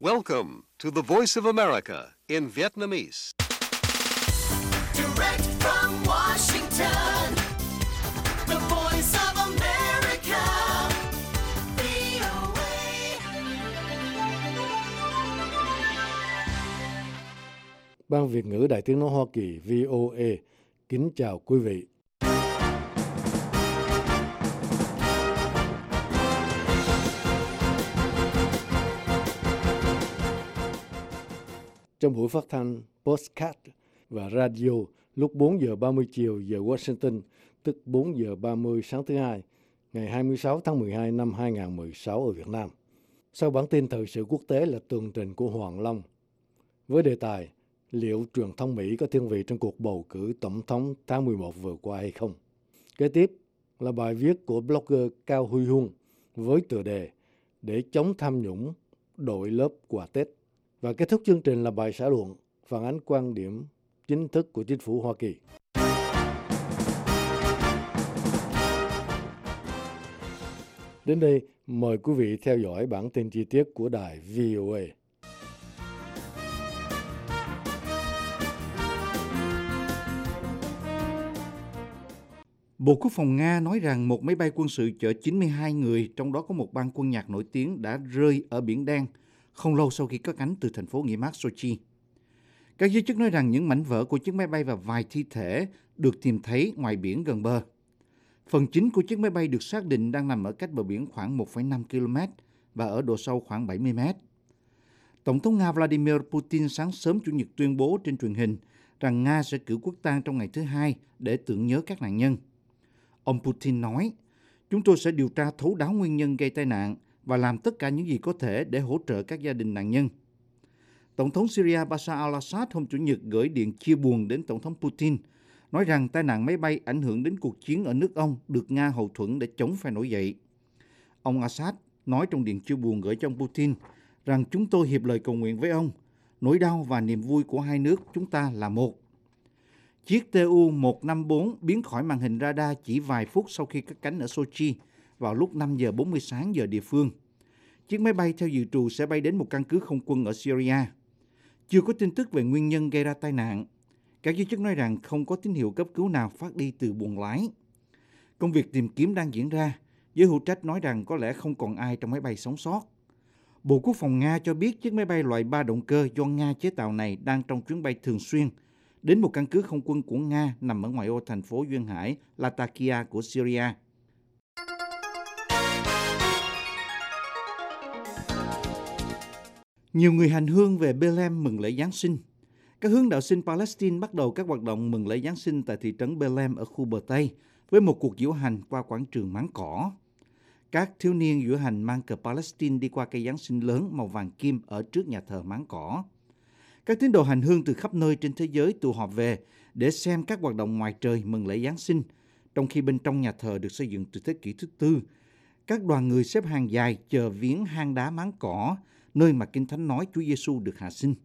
Welcome to the Voice of America in Vietnamese. Direct from Washington, the Voice of America, VOA. Ban Việt ngữ Đài Tiếng nói Hoa Kỳ VOA kính chào quý vị. Trong buổi phát thanh podcast và radio lúc 4 giờ 30 chiều giờ Washington, tức 4 giờ 30 sáng thứ Hai, ngày 26 tháng 12 năm 2016 ở Việt Nam. Sau bản tin thời sự quốc tế là tường trình của Hoàng Long, với đề tài liệu truyền thông Mỹ có thiên vị trong cuộc bầu cử tổng thống tháng 11 vừa qua hay không. Kế tiếp là bài viết của blogger Cao Huy Huân với tựa đề Để chống tham nhũng, đội lớp quà Tết. Và kết thúc chương trình là bài xã luận phản ánh quan điểm chính thức của chính phủ Hoa Kỳ. Đến đây, mời quý vị theo dõi bản tin chi tiết của đài VOA. Bộ Quốc phòng Nga nói rằng một máy bay quân sự chở 92 người, trong đó có một ban quân nhạc nổi tiếng, đã rơi ở Biển Đen không lâu sau khi cất cánh từ thành phố nghỉ mát Sochi. Các giới chức nói rằng những mảnh vỡ của chiếc máy bay và vài thi thể được tìm thấy ngoài biển gần bờ. Phần chính của chiếc máy bay được xác định đang nằm ở cách bờ biển khoảng 1,5 km và ở độ sâu khoảng 70 m. Tổng thống Nga Vladimir Putin sáng sớm Chủ nhật tuyên bố trên truyền hình rằng Nga sẽ cử quốc tang trong ngày thứ Hai để tưởng nhớ các nạn nhân. Ông Putin nói, chúng tôi sẽ điều tra thấu đáo nguyên nhân gây tai nạn và làm tất cả những gì có thể để hỗ trợ các gia đình nạn nhân. Tổng thống Syria Bashar al-Assad hôm Chủ nhật gửi điện chia buồn đến Tổng thống Putin, nói rằng tai nạn máy bay ảnh hưởng đến cuộc chiến ở nước ông được Nga hậu thuẫn để chống phe nổi dậy. Ông Assad nói trong điện chia buồn gửi cho ông Putin rằng chúng tôi hiệp lời cầu nguyện với ông, nỗi đau và niềm vui của hai nước chúng ta là một. Chiếc Tu-154 biến khỏi màn hình radar chỉ vài phút sau khi cất cánh ở Sochi vào lúc 5 giờ 40 sáng giờ địa phương. Chiếc máy bay theo dự trù sẽ bay đến một căn cứ không quân ở Syria. Chưa có tin tức về nguyên nhân gây ra tai nạn. Các giới chức nói rằng không có tín hiệu cấp cứu nào phát đi từ buồng lái. Công việc tìm kiếm đang diễn ra. Giới hữu trách nói rằng có lẽ không còn ai trong máy bay sống sót. Bộ Quốc phòng Nga cho biết chiếc máy bay loại 3 động cơ do Nga chế tạo này đang trong chuyến bay thường xuyên đến một căn cứ không quân của Nga nằm ở ngoại ô thành phố duyên hải Latakia của Syria. Nhiều người hành hương về Bethlehem mừng lễ Giáng sinh. Các hướng đạo sinh Palestine bắt đầu các hoạt động mừng lễ Giáng sinh tại thị trấn Bethlehem ở khu bờ Tây với một cuộc diễu hành qua quảng trường Máng Cỏ. Các thiếu niên diễu hành mang cờ Palestine đi qua cây Giáng sinh lớn màu vàng kim ở trước nhà thờ Máng Cỏ. Các tín đồ hành hương từ khắp nơi trên thế giới tụ họp về để xem các hoạt động ngoài trời mừng lễ Giáng sinh, trong khi bên trong nhà thờ được xây dựng từ thế kỷ thứ tư. Các đoàn người xếp hàng dài chờ viếng hang đá Máng Cỏ, nơi mà Kinh Thánh nói Chúa Giêsu được hạ sinh.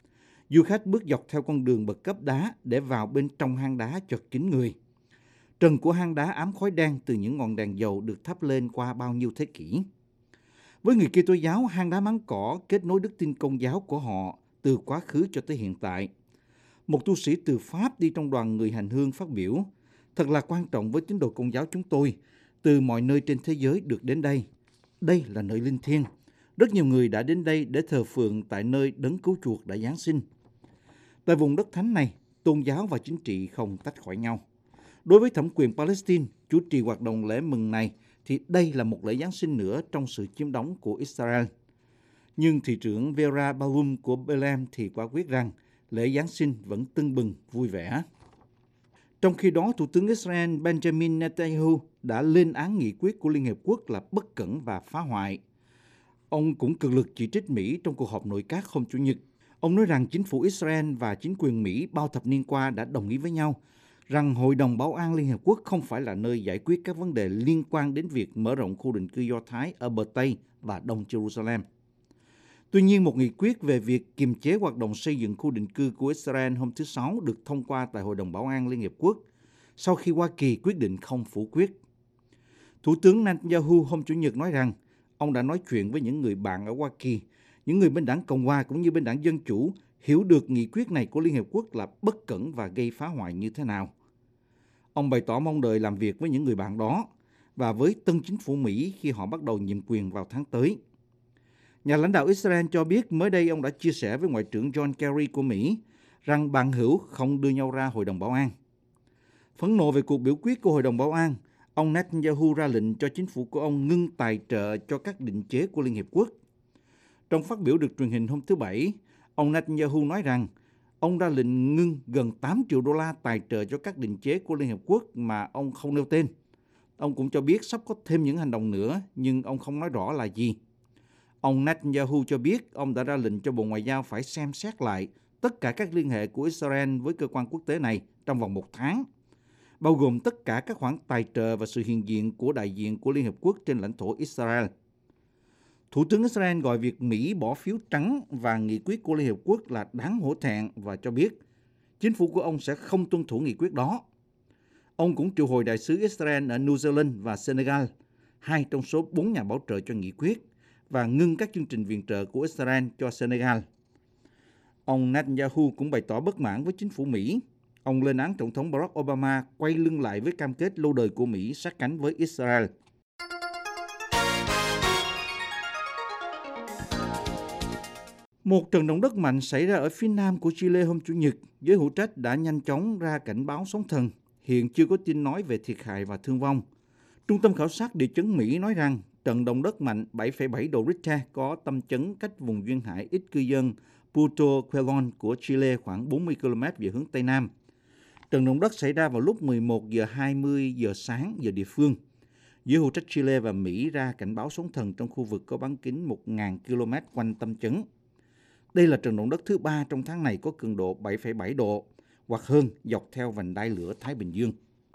Du khách bước dọc theo con đường bậc cấp đá để vào bên trong hang đá chật kín người. Trần của hang đá ám khói đen từ những ngọn đèn dầu được thắp lên qua bao nhiêu thế kỷ. Với người Kitô giáo, hang đá Máng Cỏ kết nối đức tin Công giáo của họ từ quá khứ cho tới hiện tại. Một tu sĩ từ Pháp đi trong đoàn người hành hương phát biểu, thật là quan trọng với tín đồ Công giáo chúng tôi, từ mọi nơi trên thế giới được đến đây. Đây là nơi linh thiêng. Rất nhiều người đã đến đây để thờ phượng tại nơi đấng cứu chuộc đã Giáng sinh. Tại vùng đất thánh này, tôn giáo và chính trị không tách khỏi nhau. Đối với thẩm quyền Palestine chủ trì hoạt động lễ mừng này, thì đây là một lễ Giáng sinh nữa trong sự chiếm đóng của Israel. Nhưng thị trưởng Vera Balum của Bethlehem thì quả quyết rằng lễ Giáng sinh vẫn tưng bừng vui vẻ. Trong khi đó, Thủ tướng Israel Benjamin Netanyahu đã lên án nghị quyết của Liên Hiệp Quốc là bất cẩn và phá hoại. Ông cũng cực lực chỉ trích Mỹ trong cuộc họp nội các hôm Chủ nhật. Ông nói rằng chính phủ Israel và chính quyền Mỹ bao thập niên qua đã đồng ý với nhau rằng Hội đồng Bảo an Liên Hiệp Quốc không phải là nơi giải quyết các vấn đề liên quan đến việc mở rộng khu định cư Do Thái ở bờ Tây và Đông Jerusalem. Tuy nhiên, một nghị quyết về việc kiềm chế hoạt động xây dựng khu định cư của Israel hôm thứ Sáu được thông qua tại Hội đồng Bảo an Liên Hiệp Quốc sau khi Hoa Kỳ quyết định không phủ quyết. Thủ tướng Netanyahu hôm Chủ nhật nói rằng ông đã nói chuyện với những người bạn ở Hoa Kỳ, những người bên đảng Cộng hòa cũng như bên đảng Dân Chủ hiểu được nghị quyết này của Liên Hiệp Quốc là bất cẩn và gây phá hoại như thế nào. Ông bày tỏ mong đợi làm việc với những người bạn đó và với tân chính phủ Mỹ khi họ bắt đầu nhiệm quyền vào tháng tới. Nhà lãnh đạo Israel cho biết mới đây ông đã chia sẻ với Ngoại trưởng John Kerry của Mỹ rằng bằng hữu không đưa nhau ra Hội đồng Bảo an. Phẫn nộ về cuộc biểu quyết của Hội đồng Bảo an, ông Netanyahu ra lệnh cho chính phủ của ông ngưng tài trợ cho các định chế của Liên Hiệp Quốc. Trong phát biểu được truyền hình hôm thứ Bảy, ông Netanyahu nói rằng ông ra lệnh ngưng gần 8 triệu đô la tài trợ cho các định chế của Liên Hiệp Quốc mà ông không nêu tên. Ông cũng cho biết sắp có thêm những hành động nữa, nhưng ông không nói rõ là gì. Ông Netanyahu cho biết ông đã ra lệnh cho Bộ Ngoại giao phải xem xét lại tất cả các liên hệ của Israel với cơ quan quốc tế này trong vòng 1 tháng, bao gồm tất cả các khoản tài trợ và sự hiện diện của đại diện của Liên Hợp Quốc trên lãnh thổ Israel. Thủ tướng Israel gọi việc Mỹ bỏ phiếu trắng và nghị quyết của Liên Hợp Quốc là đáng hổ thẹn và cho biết chính phủ của ông sẽ không tuân thủ nghị quyết đó. Ông cũng triệu hồi đại sứ Israel ở New Zealand và Senegal, 2 trong số 4 nhà bảo trợ cho nghị quyết, và ngưng các chương trình viện trợ của Israel cho Senegal. Ông Netanyahu cũng bày tỏ bất mãn với chính phủ Mỹ. Ông lên án Tổng thống Barack Obama quay lưng lại với cam kết lâu đời của Mỹ sát cánh với Israel. Một trận động đất mạnh xảy ra ở phía nam của Chile hôm Chủ nhật. Giới hữu trách đã nhanh chóng ra cảnh báo sóng thần. Hiện chưa có tin nói về thiệt hại và thương vong. Trung tâm khảo sát địa chấn Mỹ nói rằng trận động đất mạnh 7,7 độ Richter có tâm chấn cách vùng duyên hải ít cư dân Puerto Quelón của Chile khoảng 40 km về hướng Tây Nam. Trận động đất xảy ra vào lúc 11 giờ 20 giờ sáng giờ địa phương. Giới hữu trách Chile và Mỹ ra cảnh báo sóng thần trong khu vực có bán kính 1.000 km quanh tâm chấn. Đây là trận động đất thứ 3 trong tháng này có cường độ 7,7 độ hoặc hơn dọc theo vành đai lửa Thái Bình Dương.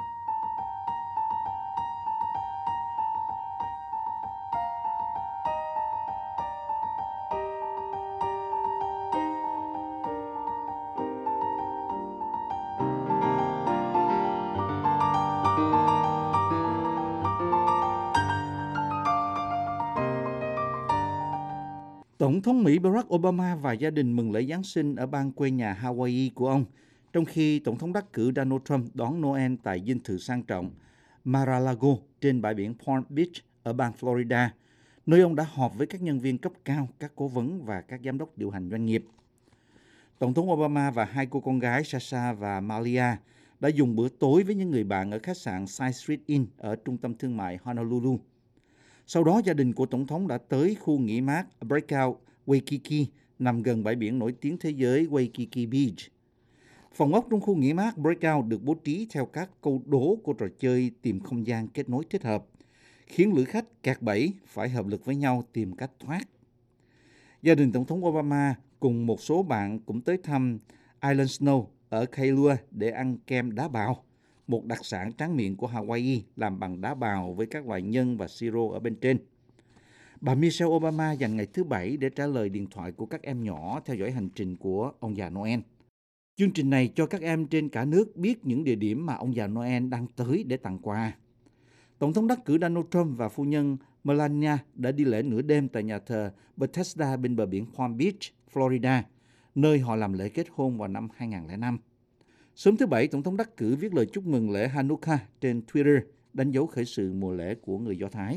Tổng thống Mỹ Barack Obama và gia đình mừng lễ Giáng sinh ở bang quê nhà Hawaii của ông, trong khi Tổng thống đắc cử Donald Trump đón Noel tại dinh thự sang trọng Mar-a-Lago trên bãi biển Palm Beach ở bang Florida, nơi ông đã họp với các nhân viên cấp cao, các cố vấn và các giám đốc điều hành doanh nghiệp. Tổng thống Obama và 2 cô con gái Sasha và Malia đã dùng bữa tối với những người bạn ở khách sạn Side Street Inn ở trung tâm thương mại Honolulu. Sau đó, gia đình của Tổng thống đã tới khu nghỉ mát Breakout Waikiki nằm gần bãi biển nổi tiếng thế giới Waikiki Beach. Phòng ốc trong khu nghỉ mát Breakout được bố trí theo các câu đố của trò chơi tìm không gian kết nối thích hợp, khiến lữ khách kẹt bẫy phải hợp lực với nhau tìm cách thoát. Gia đình Tổng thống Obama cùng một số bạn cũng tới thăm Island Snow ở Kailua để ăn kem đá bào, một đặc sản tráng miệng của Hawaii làm bằng đá bào với các loại nhân và siro ở bên trên. Bà Michelle Obama dành ngày thứ Bảy để trả lời điện thoại của các em nhỏ theo dõi hành trình của ông già Noel. Chương trình này cho các em trên cả nước biết những địa điểm mà ông già Noel đang tới để tặng quà. Tổng thống đắc cử Donald Trump và phu nhân Melania đã đi lễ nửa đêm tại nhà thờ Bethesda bên bờ biển Palm Beach, Florida, nơi họ làm lễ kết hôn vào năm 2005. Sớm thứ Bảy, Tổng thống đắc cử viết lời chúc mừng lễ Hanukkah trên Twitter, đánh dấu khởi sự mùa lễ của người Do Thái.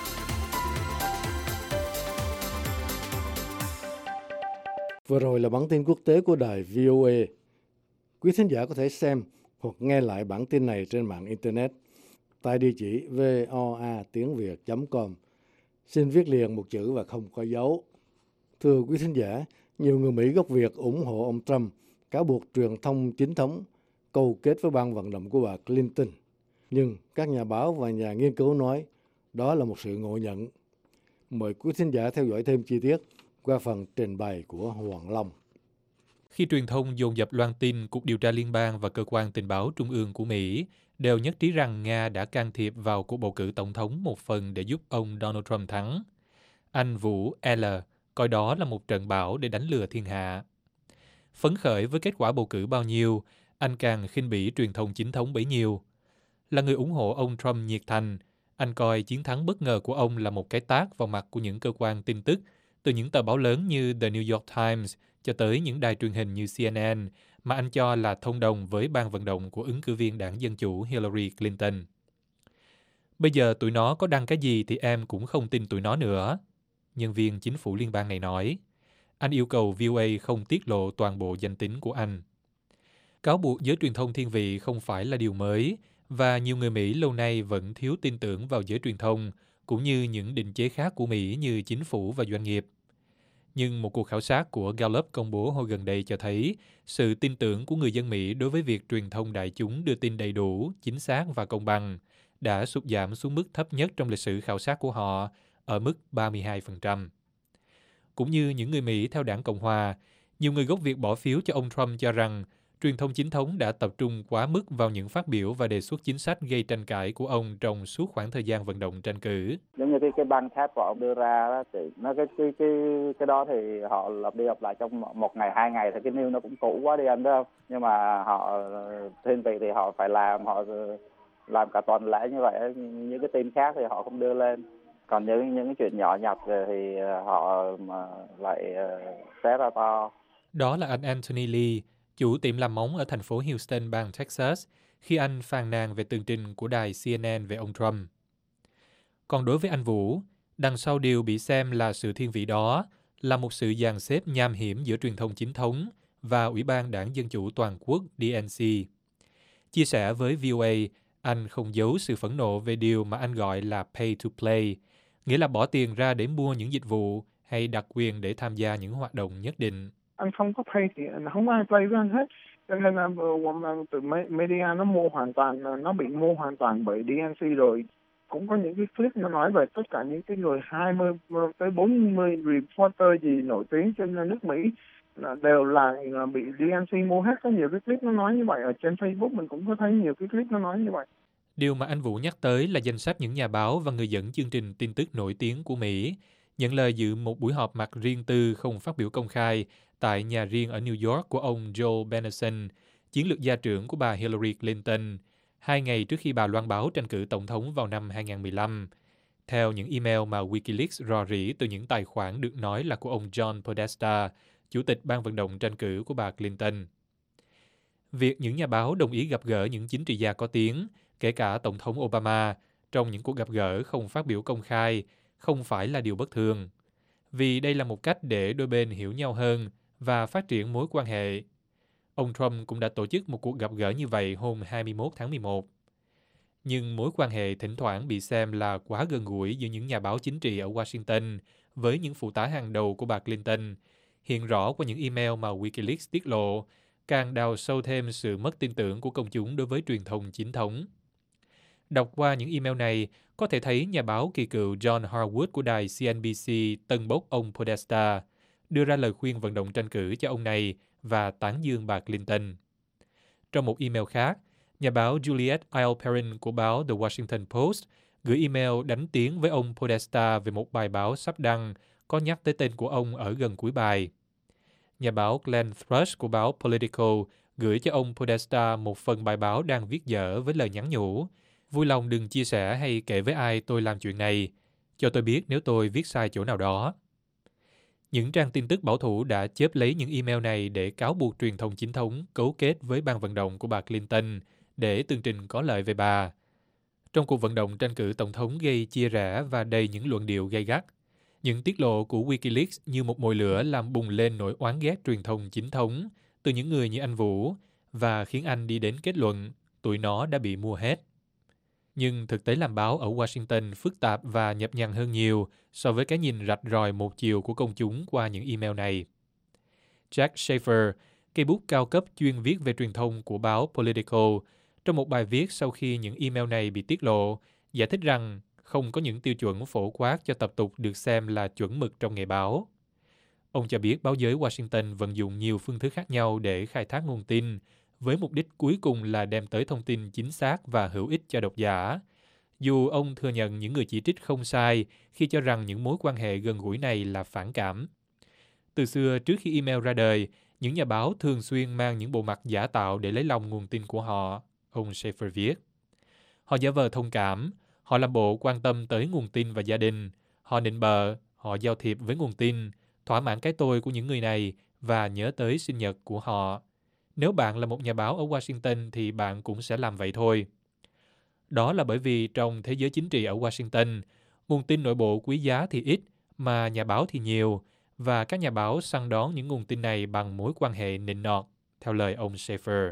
Vừa rồi là bản tin quốc tế của đài VOA. Quý thính giả có thể xem hoặc nghe lại bản tin này trên mạng Internet tại địa chỉ voatiếngviet.com. Xin viết liền một chữ và không có dấu. Thưa quý thính giả, nhiều người Mỹ gốc Việt ủng hộ ông Trump, cáo buộc truyền thông chính thống câu kết với ban vận động của bà Clinton. Nhưng các nhà báo và nhà nghiên cứu nói đó là một sự ngộ nhận. Mời quý thính giả theo dõi thêm chi tiết qua phần trình bày của Hoàng Long. Khi truyền thông dồn dập loan tin, Cục Điều tra Liên bang và Cơ quan Tình báo Trung ương của Mỹ đều nhất trí rằng Nga đã can thiệp vào cuộc bầu cử tổng thống một phần để giúp ông Donald Trump thắng. Anh Vũ L. coi đó là một trận bão để đánh lừa thiên hạ. Phấn khởi với kết quả bầu cử bao nhiêu, anh càng khinh bỉ truyền thông chính thống bấy nhiêu. Là người ủng hộ ông Trump nhiệt thành, anh coi chiến thắng bất ngờ của ông là một cái tát vào mặt của những cơ quan tin tức từ những tờ báo lớn như The New York Times cho tới những đài truyền hình như CNN mà anh cho là thông đồng với ban vận động của ứng cử viên đảng Dân Chủ Hillary Clinton. Bây giờ tụi nó có đăng cái gì thì em cũng không tin tụi nó nữa, nhân viên chính phủ liên bang này nói. Anh yêu cầu VOA không tiết lộ toàn bộ danh tính của anh. Cáo buộc giới truyền thông thiên vị không phải là điều mới, và nhiều người Mỹ lâu nay vẫn thiếu tin tưởng vào giới truyền thông, cũng như những định chế khác của Mỹ như chính phủ và doanh nghiệp. Nhưng một cuộc khảo sát của Gallup công bố hồi gần đây cho thấy sự tin tưởng của người dân Mỹ đối với việc truyền thông đại chúng đưa tin đầy đủ, chính xác và công bằng đã sụt giảm xuống mức thấp nhất trong lịch sử khảo sát của họ, ở mức 32%. Cũng như những người Mỹ theo đảng Cộng Hòa, nhiều người gốc Việt bỏ phiếu cho ông Trump cho rằng truyền thông chính thống đã tập trung quá mức vào những phát biểu và đề xuất chính sách gây tranh cãi của ông trong suốt khoảng thời gian vận động tranh cử. Giống như cái băng thép của ông đưa ra đó, thì nó cái đó thì họ lặp đi lặp lại trong một ngày 2 ngày thì cái news nó cũng cũ quá đi anh, đúng không? Nhưng mà họ thiên vị thì họ phải họ làm cả tuần lễ như vậy, những cái tin khác thì họ không đưa lên. Còn những cái chuyện nhỏ nhặt thì họ mà lại xé ra to. Đó là anh Anthony Lee, chủ tiệm làm móng ở thành phố Houston, bang Texas, khi anh phàn nàn về tường trình của đài CNN về ông Trump. Còn đối với anh Vũ, đằng sau điều bị xem là sự thiên vị đó là một sự dàn xếp nham hiểm giữa truyền thông chính thống và Ủy ban Đảng Dân Chủ Toàn quốc DNC. Chia sẻ với VOA, anh không giấu sự phẫn nộ về điều mà anh gọi là pay to play, nghĩa là bỏ tiền ra để mua những dịch vụ hay đặc quyền để tham gia những hoạt động nhất định. Anh không có pay thì không ai play với anh hết. Cho nên là từ media nó bị mua hoàn toàn bởi DNC rồi. Cũng có những cái clip nó nói về tất cả những cái người 20 tới 40 reporter gì nổi tiếng trên nước Mỹ đều là bị DNC mua hết. Có nhiều cái clip nó nói như vậy, ở trên Facebook mình cũng có thấy nhiều cái clip nó nói như vậy. Điều mà anh Vũ nhắc tới là danh sách những nhà báo và người dẫn chương trình tin tức nổi tiếng của Mỹ nhận lời dự một buổi họp mặt riêng tư không phát biểu công khai tại nhà riêng ở New York của ông Joe Benenson, chiến lược gia trưởng của bà Hillary Clinton, 2 ngày trước khi bà loan báo tranh cử tổng thống vào năm 2015, theo những email mà Wikileaks rò rỉ từ những tài khoản được nói là của ông John Podesta, chủ tịch ban vận động tranh cử của bà Clinton. Việc những nhà báo đồng ý gặp gỡ những chính trị gia có tiếng, kể cả Tổng thống Obama, trong những cuộc gặp gỡ không phát biểu công khai, không phải là điều bất thường, vì đây là một cách để đôi bên hiểu nhau hơn và phát triển mối quan hệ. Ông Trump cũng đã tổ chức một cuộc gặp gỡ như vậy hôm 21 tháng 11. Nhưng mối quan hệ thỉnh thoảng bị xem là quá gần gũi giữa những nhà báo chính trị ở Washington với những phụ tá hàng đầu của bà Clinton, hiện rõ qua những email mà Wikileaks tiết lộ, càng đào sâu thêm sự mất tin tưởng của công chúng đối với truyền thông chính thống. Đọc qua những email này, có thể thấy nhà báo kỳ cựu John Harwood của đài CNBC tâng bốc ông Podesta, đưa ra lời khuyên vận động tranh cử cho ông này và tán dương bà Clinton. Trong một email khác, nhà báo Juliet Eilperin của báo The Washington Post gửi email đánh tiếng với ông Podesta về một bài báo sắp đăng có nhắc tới tên của ông ở gần cuối bài. Nhà báo Glenn Thrush của báo Politico gửi cho ông Podesta một phần bài báo đang viết dở với lời nhắn nhủ: vui lòng đừng chia sẻ hay kể với ai tôi làm chuyện này, cho tôi biết nếu tôi viết sai chỗ nào đó. Những trang tin tức bảo thủ đã chớp lấy những email này để cáo buộc truyền thông chính thống cấu kết với ban vận động của bà Clinton để tường trình có lợi về bà. Trong cuộc vận động tranh cử tổng thống gây chia rẽ và đầy những luận điệu gay gắt, những tiết lộ của Wikileaks như một mồi lửa làm bùng lên nỗi oán ghét truyền thông chính thống từ những người như anh Vũ và khiến anh đi đến kết luận tụi nó đã bị mua hết. Nhưng thực tế làm báo ở Washington phức tạp và nhập nhằng hơn nhiều so với cái nhìn rạch ròi một chiều của công chúng qua những email này. Jack Schaefer, cây bút cao cấp chuyên viết về truyền thông của báo Politico, trong một bài viết sau khi những email này bị tiết lộ, giải thích rằng không có những tiêu chuẩn phổ quát cho tập tục được xem là chuẩn mực trong nghề báo. Ông cho biết báo giới Washington vận dụng nhiều phương thức khác nhau để khai thác nguồn tin, với mục đích cuối cùng là đem tới thông tin chính xác và hữu ích cho độc giả. Dù ông thừa nhận những người chỉ trích không sai khi cho rằng những mối quan hệ gần gũi này là phản cảm. Từ xưa, trước khi email ra đời, những nhà báo thường xuyên mang những bộ mặt giả tạo để lấy lòng nguồn tin của họ, ông Schaefer viết. Họ giả vờ thông cảm, họ làm bộ quan tâm tới nguồn tin và gia đình, họ nịnh bợ, họ giao thiệp với nguồn tin, thỏa mãn cái tôi của những người này và nhớ tới sinh nhật của họ. Nếu bạn là một nhà báo ở Washington thì bạn cũng sẽ làm vậy thôi. Đó là bởi vì trong thế giới chính trị ở Washington, nguồn tin nội bộ quý giá thì ít, mà nhà báo thì nhiều, và các nhà báo săn đón những nguồn tin này bằng mối quan hệ nịnh nọt, theo lời ông Schaefer.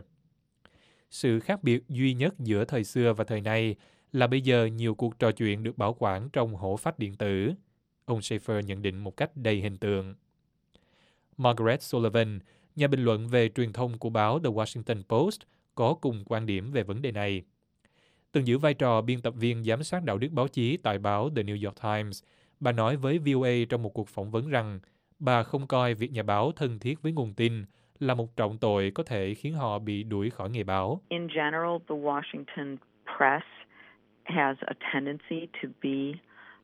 Sự khác biệt duy nhất giữa thời xưa và thời nay là bây giờ nhiều cuộc trò chuyện được bảo quản trong hổ phách điện tử. Ông Schaefer nhận định một cách đầy hình tượng. Margaret Sullivan, nhà bình luận về truyền thông của báo The Washington Post, có cùng quan điểm về vấn đề này. Từng giữ vai trò biên tập viên giám sát đạo đức báo chí tại báo The New York Times, bà nói với VOA trong một cuộc phỏng vấn rằng bà không coi việc nhà báo thân thiết với nguồn tin là một trọng tội có thể khiến họ bị đuổi khỏi nghề báo. In general, the Washington press has a tendency to be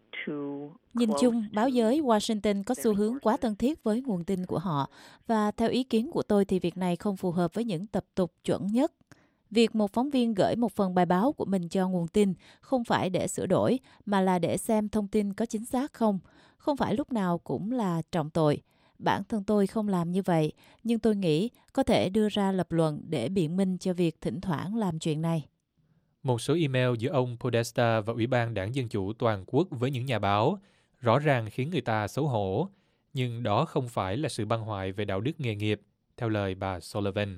Nhìn chung, báo giới Washington có xu hướng quá thân thiết với nguồn tin của họ, và theo ý kiến của tôi thì việc này không phù hợp với những tập tục chuẩn nhất. Việc một phóng viên gửi một phần bài báo của mình cho nguồn tin không phải để sửa đổi, mà là để xem thông tin có chính xác không. Không phải lúc nào cũng là trọng tội. Bản thân tôi không làm như vậy, nhưng tôi nghĩ có thể đưa ra lập luận để biện minh cho việc thỉnh thoảng làm chuyện này. Một số email giữa ông Podesta và Ủy ban Đảng Dân Chủ Toàn quốc với những nhà báo rõ ràng khiến người ta xấu hổ, nhưng đó không phải là sự băng hoại về đạo đức nghề nghiệp, theo lời bà Sullivan.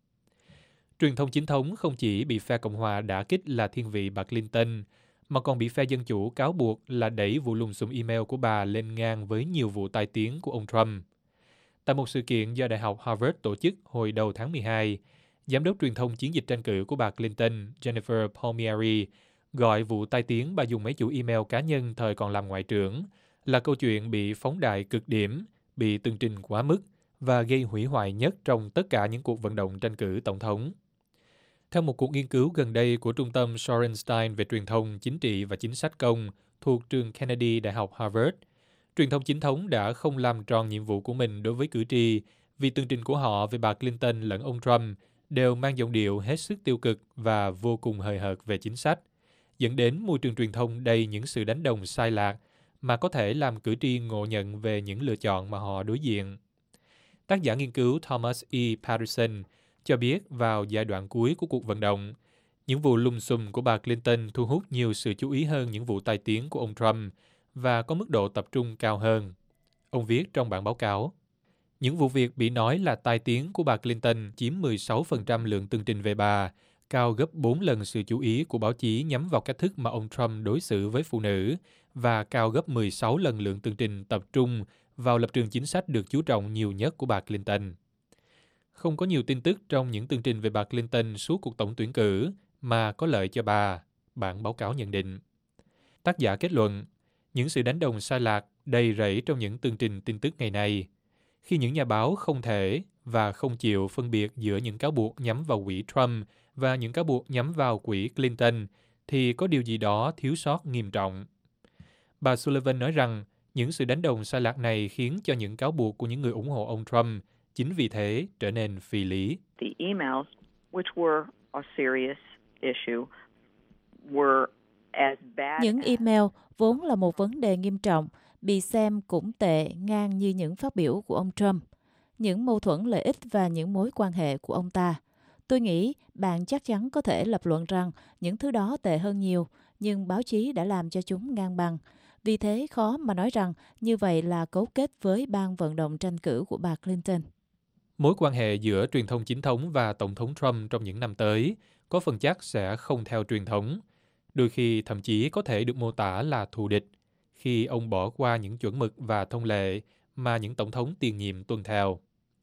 Truyền thông chính thống không chỉ bị phe Cộng hòa đả kích là thiên vị bà Clinton, mà còn bị phe Dân Chủ cáo buộc là đẩy vụ lùm xùm email của bà lên ngang với nhiều vụ tai tiếng của ông Trump. Tại một sự kiện do Đại học Harvard tổ chức hồi đầu tháng 12, Giám đốc truyền thông chiến dịch tranh cử của bà Clinton, Jennifer Palmieri, gọi vụ tai tiếng bà dùng mấy chủ email cá nhân thời còn làm ngoại trưởng là câu chuyện bị phóng đại cực điểm, bị tường trình quá mức và gây hủy hoại nhất trong tất cả những cuộc vận động tranh cử tổng thống. Theo một cuộc nghiên cứu gần đây của Trung tâm Sorenstein về truyền thông, chính trị và chính sách công thuộc trường Kennedy, Đại học Harvard, truyền thông chính thống đã không làm tròn nhiệm vụ của mình đối với cử tri vì tường trình của họ về bà Clinton lẫn ông Trump đều mang giọng điệu hết sức tiêu cực và vô cùng hời hợt về chính sách, dẫn đến môi trường truyền thông đầy những sự đánh đồng sai lạc mà có thể làm cử tri ngộ nhận về những lựa chọn mà họ đối diện. Tác giả nghiên cứu Thomas E. Patterson cho biết vào giai đoạn cuối của cuộc vận động, những vụ lùm xùm của bà Clinton thu hút nhiều sự chú ý hơn những vụ tai tiếng của ông Trump và có mức độ tập trung cao hơn. Ông viết trong bản báo cáo, những vụ việc bị nói là tai tiếng của bà Clinton chiếm 16% lượng tường trình về bà, cao gấp 4 lần sự chú ý của báo chí nhắm vào cách thức mà ông Trump đối xử với phụ nữ và cao gấp 16 lần lượng tường trình tập trung vào lập trường chính sách được chú trọng nhiều nhất của bà Clinton. Không có nhiều tin tức trong những tường trình về bà Clinton suốt cuộc tổng tuyển cử mà có lợi cho bà, bản báo cáo nhận định. Tác giả kết luận, những sự đánh đồng sai lạc đầy rẫy trong những tường trình tin tức ngày nay. Khi những nhà báo không thể và không chịu phân biệt giữa những cáo buộc nhắm vào quỹ Trump và những cáo buộc nhắm vào quỹ Clinton, thì có điều gì đó thiếu sót nghiêm trọng. Bà Sullivan nói rằng những sự đánh đồng sai lạc này khiến cho những cáo buộc của những người ủng hộ ông Trump chính vì thế trở nên phi lý. The emails, which were a serious issue, were as bad. Những email vốn là một vấn đề nghiêm trọng, bị xem cũng tệ ngang như những phát biểu của ông Trump, những mâu thuẫn lợi ích và những mối quan hệ của ông ta. Tôi nghĩ bạn chắc chắn có thể lập luận rằng những thứ đó tệ hơn nhiều, nhưng báo chí đã làm cho chúng ngang bằng. Vì thế khó mà nói rằng như vậy là cấu kết với ban vận động tranh cử của bà Clinton. Mối quan hệ giữa truyền thông chính thống và Tổng thống Trump trong những năm tới có phần chắc sẽ không theo truyền thống, đôi khi thậm chí có thể được mô tả là thù địch, khi ông bỏ qua những chuẩn mực và thông lệ mà những tổng thống tiền nhiệm tuân theo.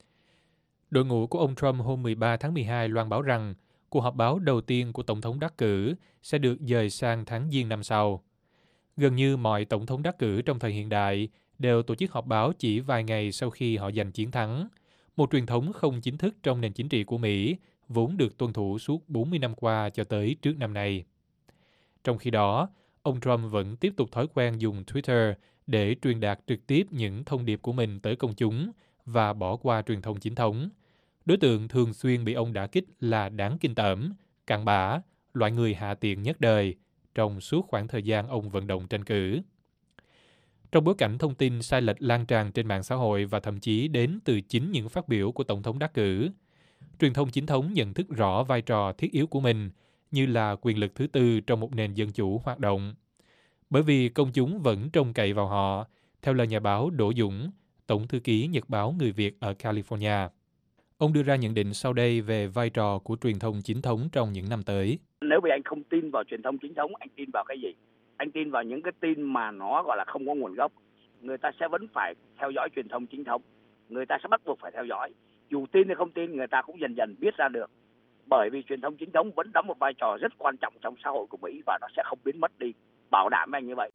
Đội ngũ của ông Trump hôm 13 tháng 12 loan báo rằng cuộc họp báo đầu tiên của Tổng thống đắc cử sẽ được dời sang tháng Giêng năm sau. Gần như mọi Tổng thống đắc cử trong thời hiện đại đều tổ chức họp báo chỉ vài ngày sau khi họ giành chiến thắng, một truyền thống không chính thức trong nền chính trị của Mỹ, vốn được tuân thủ suốt 40 năm qua cho tới trước năm nay. Trong khi đó, ông Trump vẫn tiếp tục thói quen dùng Twitter để truyền đạt trực tiếp những thông điệp của mình tới công chúng và bỏ qua truyền thông chính thống. Đối tượng thường xuyên bị ông đả kích là đáng kinh tởm, cặn bã, loại người hạ tiện nhất đời trong suốt khoảng thời gian ông vận động tranh cử. Trong bối cảnh thông tin sai lệch lan tràn trên mạng xã hội và thậm chí đến từ chính những phát biểu của Tổng thống đắc cử, truyền thông chính thống nhận thức rõ vai trò thiết yếu của mình như là quyền lực thứ tư trong một nền dân chủ hoạt động. Bởi vì công chúng vẫn trông cậy vào họ, theo lời nhà báo Đỗ Dũng, Tổng thư ký Nhật báo Người Việt ở California. Ông đưa ra nhận định sau đây về vai trò của truyền thông chính thống trong những năm tới. Nếu vì anh không tin vào truyền thông chính thống, anh tin vào cái gì? Anh tin vào những cái tin mà nó gọi là không có nguồn gốc. Người ta sẽ vẫn phải theo dõi truyền thông chính thống. Người ta sẽ bắt buộc phải theo dõi. Dù tin hay không tin, người ta cũng dần dần biết ra được. Bởi vì truyền thông chính thống vẫn đóng một vai trò rất quan trọng trong xã hội của Mỹ và nó sẽ không biến mất đi. Bảo đảm anh như vậy.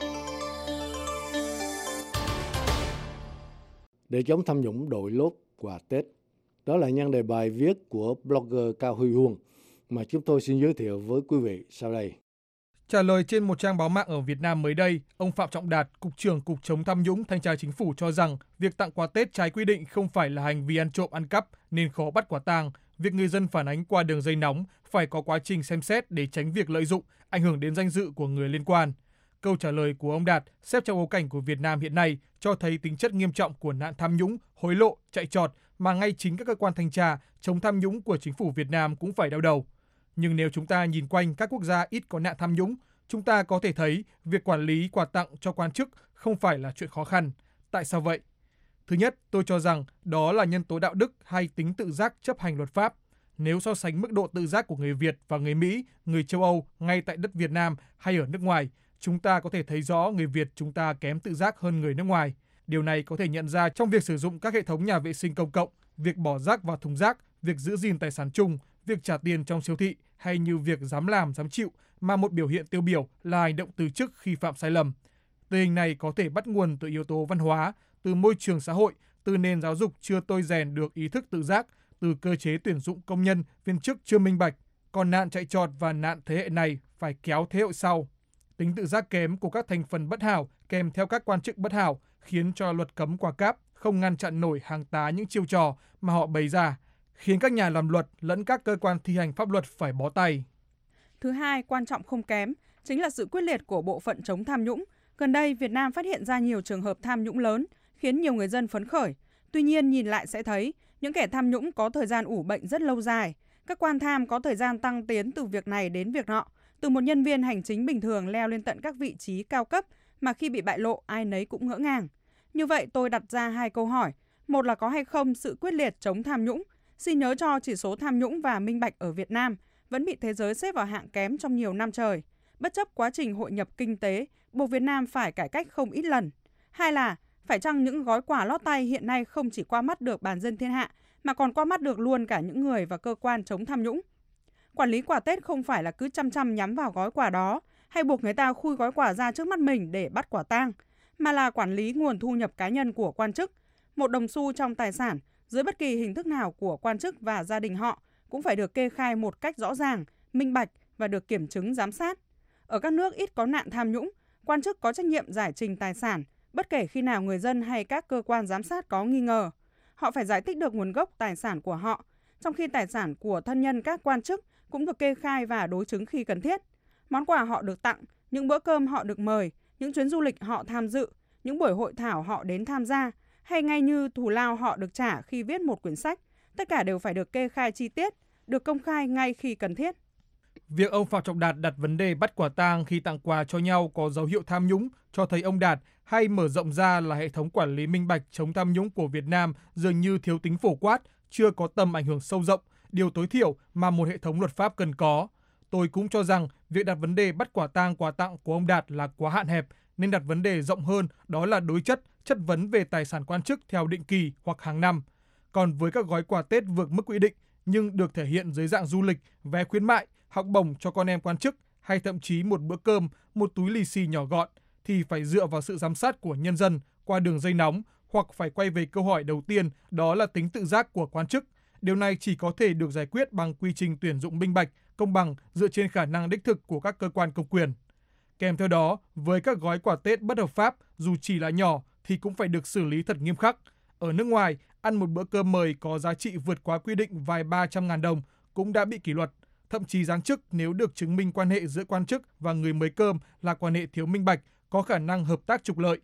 Để chống tham nhũng đội lốt quà Tết. Đó là nhan đề bài viết của blogger Cao Huy Huông mà chúng tôi xin giới thiệu với quý vị sau đây. Trả lời trên một trang báo mạng ở Việt Nam mới đây, ông Phạm Trọng Đạt, Cục trưởng Cục chống tham nhũng Thanh tra Chính phủ cho rằng việc tặng quà Tết trái quy định không phải là hành vi ăn trộm ăn cắp nên khó bắt quả tang. Việc người dân phản ánh qua đường dây nóng phải có quá trình xem xét để tránh việc lợi dụng, ảnh hưởng đến danh dự của người liên quan. Câu trả lời của ông Đạt xếp trong bối cảnh của Việt Nam hiện nay cho thấy tính chất nghiêm trọng của nạn tham nhũng, hối lộ, chạy trọt mà ngay chính các cơ quan thanh tra chống tham nhũng của chính phủ Việt Nam cũng phải đau đầu. Nhưng nếu chúng ta nhìn quanh các quốc gia ít có nạn tham nhũng, chúng ta có thể thấy việc quản lý quà tặng cho quan chức không phải là chuyện khó khăn. Tại sao vậy? Thứ nhất, tôi cho rằng đó là nhân tố đạo đức hay tính tự giác chấp hành luật pháp. Nếu so sánh mức độ tự giác của người Việt và người Mỹ, người châu Âu ngay tại đất Việt Nam hay ở nước ngoài, chúng ta có thể thấy rõ người Việt chúng ta kém tự giác hơn người nước ngoài. Điều này có thể nhận ra trong việc sử dụng các hệ thống nhà vệ sinh công cộng, việc bỏ rác vào thùng rác, việc giữ gìn tài sản chung, việc trả tiền trong siêu thị hay như việc dám làm, dám chịu mà một biểu hiện tiêu biểu là hành động từ chức khi phạm sai lầm. Tình hình này có thể bắt nguồn từ yếu tố văn hóa, từ môi trường xã hội, từ nền giáo dục chưa tôi rèn được ý thức tự giác, từ cơ chế tuyển dụng công nhân, viên chức chưa minh bạch. Còn nạn chạy trọt và nạn thế hệ này phải kéo thế hệ sau. Tính tự giác kém của các thành phần bất hảo kèm theo các quan chức bất hảo khiến cho luật cấm quà cáp không ngăn chặn nổi hàng tá những chiêu trò mà họ bày ra, khiến các nhà làm luật lẫn các cơ quan thi hành pháp luật phải bó tay. Thứ hai, quan trọng không kém, chính là sự quyết liệt của bộ phận chống tham nhũng. Gần đây, Việt Nam phát hiện ra nhiều trường hợp tham nhũng lớn, khiến nhiều người dân phấn khởi. Tuy nhiên, nhìn lại sẽ thấy, những kẻ tham nhũng có thời gian ủ bệnh rất lâu dài. Các quan tham có thời gian tăng tiến từ việc này đến việc nọ, từ một nhân viên hành chính bình thường leo lên tận các vị trí cao cấp mà khi bị bại lộ ai nấy cũng ngỡ ngàng. Như vậy tôi đặt ra hai câu hỏi. Một là có hay không sự quyết liệt chống tham nhũng? Xin nhớ cho chỉ số tham nhũng và minh bạch ở Việt Nam vẫn bị thế giới xếp vào hạng kém trong nhiều năm trời. Bất chấp quá trình hội nhập kinh tế, buộc Việt Nam phải cải cách không ít lần. Hai là phải chăng những gói quà lót tay hiện nay không chỉ qua mắt được bàn dân thiên hạ mà còn qua mắt được luôn cả những người và cơ quan chống tham nhũng. Quản lý quà Tết không phải là cứ chăm nhắm vào gói quà đó hay buộc người ta khui gói quà ra trước mắt mình để bắt quả tang, mà là quản lý nguồn thu nhập cá nhân của quan chức. Một đồng xu trong tài sản dưới bất kỳ hình thức nào của quan chức và gia đình họ cũng phải được kê khai một cách rõ ràng, minh bạch và được kiểm chứng giám sát. Ở các nước ít có nạn tham nhũng, quan chức có trách nhiệm giải trình tài sản, bất kể khi nào người dân hay các cơ quan giám sát có nghi ngờ. Họ phải giải thích được nguồn gốc tài sản của họ, trong khi tài sản của thân nhân các quan chức cũng được kê khai và đối chứng khi cần thiết. Món quà họ được tặng, những bữa cơm họ được mời, những chuyến du lịch họ tham dự, những buổi hội thảo họ đến tham gia, hay ngay như thù lao họ được trả khi viết một quyển sách, tất cả đều phải được kê khai chi tiết, được công khai ngay khi cần thiết. Việc ông Phạm Trọng Đạt đặt vấn đề bắt quả tang khi tặng quà cho nhau có dấu hiệu tham nhũng cho thấy ông Đạt hay mở rộng ra là hệ thống quản lý minh bạch chống tham nhũng của Việt Nam dường như thiếu tính phổ quát, chưa có tầm ảnh hưởng sâu rộng, điều tối thiểu mà một hệ thống luật pháp cần có. Tôi cũng cho rằng việc đặt vấn đề bắt quả tang quà tặng của ông Đạt là quá hạn hẹp, nên đặt vấn đề rộng hơn, đó là đối chất vấn về tài sản quan chức theo định kỳ hoặc hàng năm. Còn với các gói quà Tết vượt mức quy định nhưng được thể hiện dưới dạng du lịch, vé khuyến mại, học bổng cho con em quan chức hay thậm chí một bữa cơm, một túi lì xì nhỏ gọn thì phải dựa vào sự giám sát của nhân dân qua đường dây nóng hoặc phải quay về câu hỏi đầu tiên, đó là tính tự giác của quan chức. Điều này chỉ có thể được giải quyết bằng quy trình tuyển dụng minh bạch, công bằng dựa trên khả năng đích thực của các cơ quan công quyền. Kèm theo đó, với các gói quà Tết bất hợp pháp dù chỉ là nhỏ thì cũng phải được xử lý thật nghiêm khắc. Ở nước ngoài, ăn một bữa cơm mời có giá trị vượt quá quy định vài 300.000 đồng cũng đã bị kỷ luật. Thậm chí giáng chức nếu được chứng minh quan hệ giữa quan chức và người mời cơm là quan hệ thiếu minh bạch, có khả năng hợp tác trục lợi.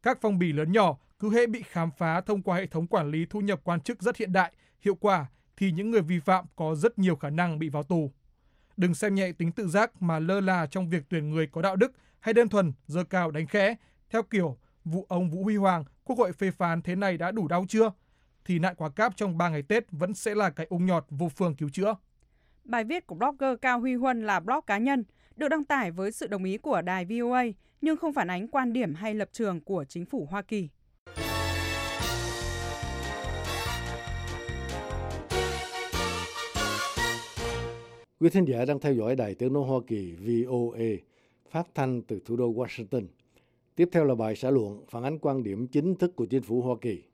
Các phong bì lớn nhỏ cứ hễ bị khám phá thông qua hệ thống quản lý thu nhập quan chức rất hiện đại, hiệu quả, thì những người vi phạm có rất nhiều khả năng bị vào tù. Đừng xem nhẹ tính tự giác mà lơ là trong việc tuyển người có đạo đức hay đơn thuần giơ cao đánh khẽ, theo kiểu vụ ông Vũ Huy Hoàng, Quốc hội phê phán thế này đã đủ đau chưa? Thì nạn quá cáp trong 3 ngày Tết vẫn sẽ là cái ung nhọt vô phương cứu chữa. Bài viết của blogger Cao Huy Huân là blog cá nhân, được đăng tải với sự đồng ý của đài VOA, nhưng không phản ánh quan điểm hay lập trường của chính phủ Hoa Kỳ. Quý thính giả đang theo dõi Đài Tiếng nói Hoa Kỳ VOA, phát thanh từ thủ đô Washington. Tiếp theo là bài xã luận phản ánh quan điểm chính thức của chính phủ Hoa Kỳ.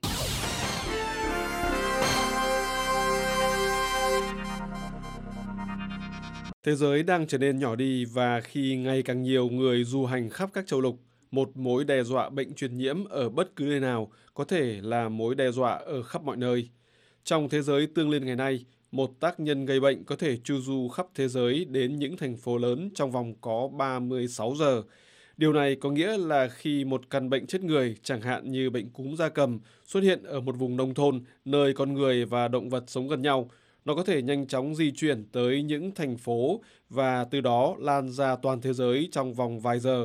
Thế giới đang trở nên nhỏ đi và khi ngày càng nhiều người du hành khắp các châu lục, một mối đe dọa bệnh truyền nhiễm ở bất cứ nơi nào có thể là mối đe dọa ở khắp mọi nơi. Trong thế giới tương liên ngày nay, một tác nhân gây bệnh có thể chu du khắp thế giới đến những thành phố lớn trong vòng có 36 giờ. Điều này có nghĩa là khi một căn bệnh chết người, chẳng hạn như bệnh cúm gia cầm, xuất hiện ở một vùng nông thôn, nơi con người và động vật sống gần nhau, nó có thể nhanh chóng di chuyển tới những thành phố và từ đó lan ra toàn thế giới trong vòng vài giờ.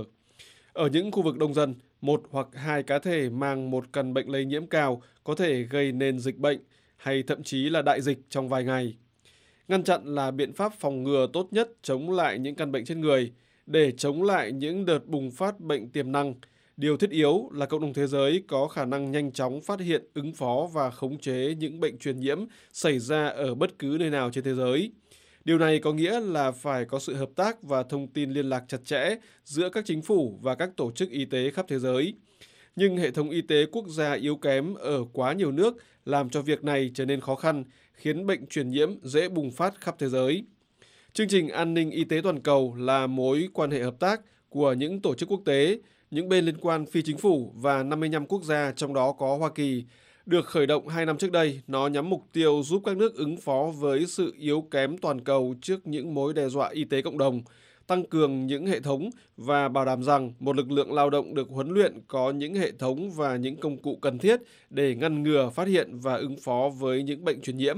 Ở những khu vực đông dân, một hoặc hai cá thể mang một căn bệnh lây nhiễm cao có thể gây nên dịch bệnh hay thậm chí là đại dịch trong vài ngày. Ngăn chặn là biện pháp phòng ngừa tốt nhất chống lại những căn bệnh chết người. Để chống lại những đợt bùng phát bệnh tiềm năng, điều thiết yếu là cộng đồng thế giới có khả năng nhanh chóng phát hiện, ứng phó và khống chế những bệnh truyền nhiễm xảy ra ở bất cứ nơi nào trên thế giới. Điều này có nghĩa là phải có sự hợp tác và thông tin liên lạc chặt chẽ giữa các chính phủ và các tổ chức y tế khắp thế giới. Nhưng hệ thống y tế quốc gia yếu kém ở quá nhiều nước làm cho việc này trở nên khó khăn, khiến bệnh truyền nhiễm dễ bùng phát khắp thế giới. Chương trình an ninh y tế toàn cầu là mối quan hệ hợp tác của những tổ chức quốc tế, những bên liên quan phi chính phủ và 55 quốc gia trong đó có Hoa Kỳ. Được khởi động 2 năm trước đây, nó nhắm mục tiêu giúp các nước ứng phó với sự yếu kém toàn cầu trước những mối đe dọa y tế cộng đồng, tăng cường những hệ thống và bảo đảm rằng một lực lượng lao động được huấn luyện có những hệ thống và những công cụ cần thiết để ngăn ngừa, phát hiện và ứng phó với những bệnh truyền nhiễm.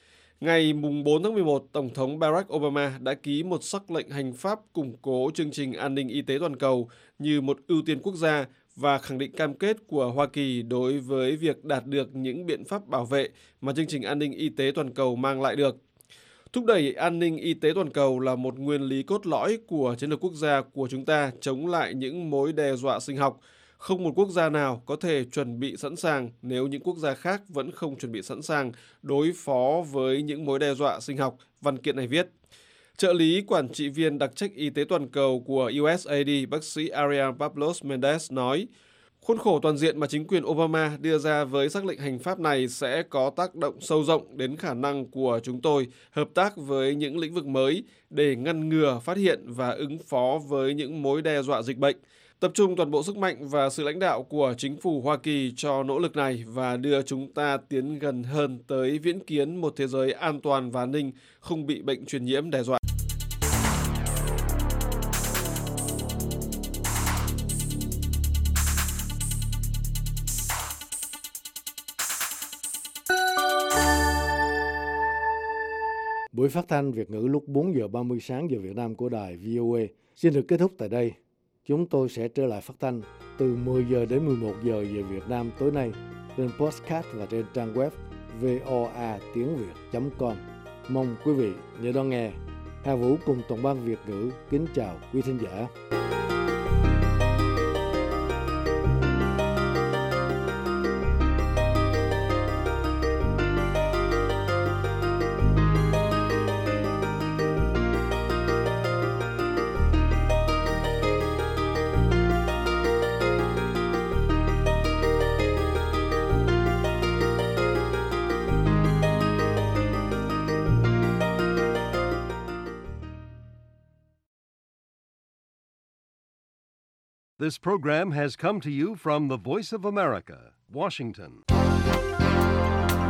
Ngày 4 tháng 11, Tổng thống Barack Obama đã ký một sắc lệnh hành pháp củng cố chương trình an ninh y tế toàn cầu như một ưu tiên quốc gia và khẳng định cam kết của Hoa Kỳ đối với việc đạt được những biện pháp bảo vệ mà chương trình an ninh y tế toàn cầu mang lại được. Thúc đẩy an ninh y tế toàn cầu là một nguyên lý cốt lõi của chiến lược quốc gia của chúng ta chống lại những mối đe dọa sinh học. Không một quốc gia nào có thể chuẩn bị sẵn sàng nếu những quốc gia khác vẫn không chuẩn bị sẵn sàng đối phó với những mối đe dọa sinh học, văn kiện này viết. Trợ lý quản trị viên đặc trách y tế toàn cầu của USAID, bác sĩ Ariel Pablos Mendez nói, khuôn khổ toàn diện mà chính quyền Obama đưa ra với sắc lệnh hành pháp này sẽ có tác động sâu rộng đến khả năng của chúng tôi hợp tác với những lĩnh vực mới để ngăn ngừa, phát hiện và ứng phó với những mối đe dọa dịch bệnh. Tập trung toàn bộ sức mạnh và sự lãnh đạo của chính phủ Hoa Kỳ cho nỗ lực này và đưa chúng ta tiến gần hơn tới viễn kiến một thế giới an toàn và an ninh, không bị bệnh truyền nhiễm đe dọa. Buổi phát thanh Việt ngữ lúc 4 giờ 30 sáng giờ Việt Nam của đài VOA xin được kết thúc tại đây. Chúng tôi sẽ trở lại phát thanh từ 10 giờ đến 11 giờ giờ Việt Nam tối nay trên podcast và trên trang web voatiếngviet.com. Mong quý vị nhớ đón nghe. Hà Vũ cùng toàn ban Việt ngữ kính chào quý thính giả. This program has come to you from the Voice of America, Washington.